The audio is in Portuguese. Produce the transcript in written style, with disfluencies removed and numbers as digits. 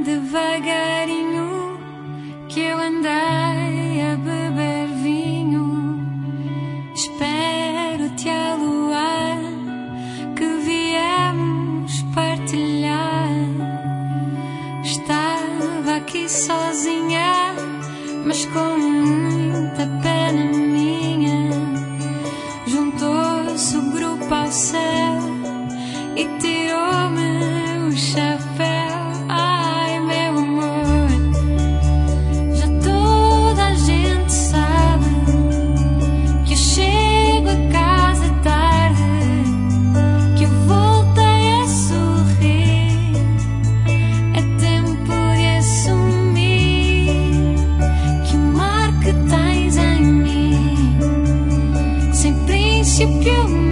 devagarinho que eu andei a beber vinho. Espero-te a luar que viemos partilhar. Estava aqui sozinha, mas com muita pena minha. Juntou-se o grupo ao céu e tirou-me o chapéu. Ai, meu amor, já toda a gente sabe que eu chego a casa tarde, que eu voltei a sorrir. É tempo de assumir que o mar que tens em mim, sem princípio